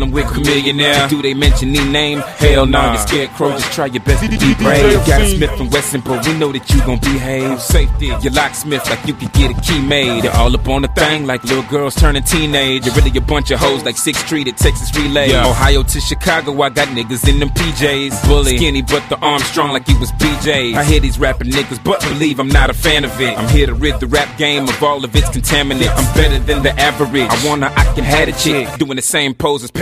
rolling with Chamillionaire. Do they mention the name? Hell no, you scarecrow, just try your best to be brave. Got a Smith and Wesson, but we know that you gon' behave. Safety, you locksmith like you could get a key made. You're all up on the thing like little girls turning teenage. You're really a bunch of hoes like 6th Street at Texas Relay. Ohio to Chicago, I got niggas in them PJs. Bully, skinny but the arm strong like he was BJ's. I hear these rapping niggas, but believe I'm not a fan of it. I'm here to rid the rap game of all of its contaminants. I'm better than the average. I wanna, I can have a chick doing the same pose as